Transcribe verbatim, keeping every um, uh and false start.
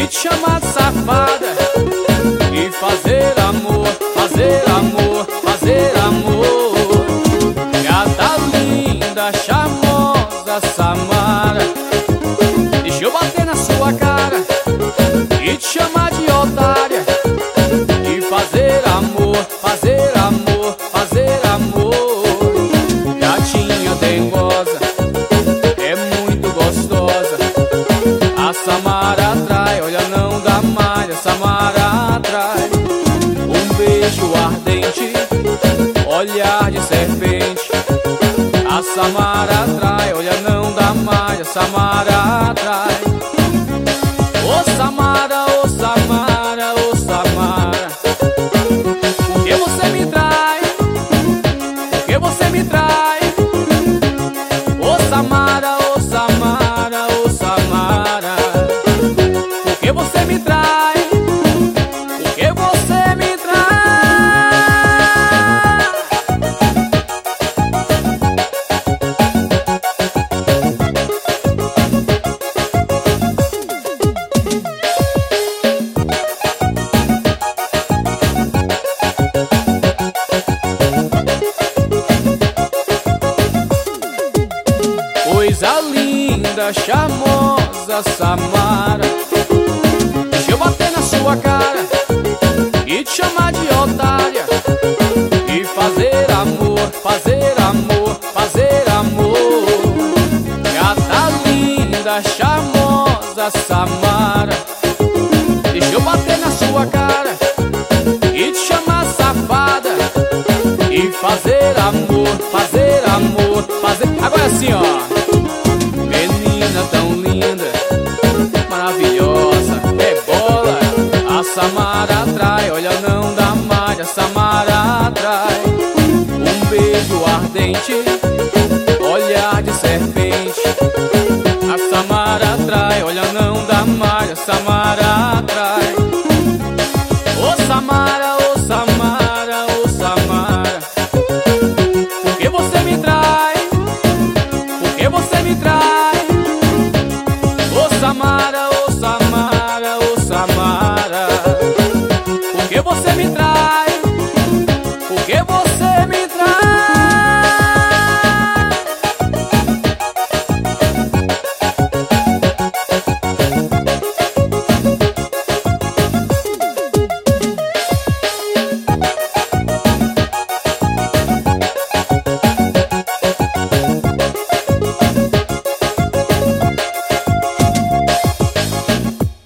e te chamar de safada e fazer amor, fazer amor, fazer amor. Gata linda, charmosa, Samara, deixa eu bater na sua cara e te chamar de otária e fazer amor, fazer amor, fazer amor. Gatinha dengosa, é muito gostosa. A Samara atrai, olha não dá malha, Samara atrai. Um beijo ardente, olhar de serpente. A Samara atrai, olha não dá malha, Samara atrai. Ô Samara, ô Samara, ô Samara, por que você me trai? Por que você me trai? Ô Samara, ô Samara, ô Samara, por que você me trai? Por que você me trai? Coisa linda, charmosa, Samara, deixa eu bater na sua cara e te chamar de otária e fazer amor, fazer amor, fazer amor. Gata linda, charmosa, Samara, deixa eu bater na sua cara e te chamar safada e fazer amor, fazer amor, fazer... Agora assim, ó.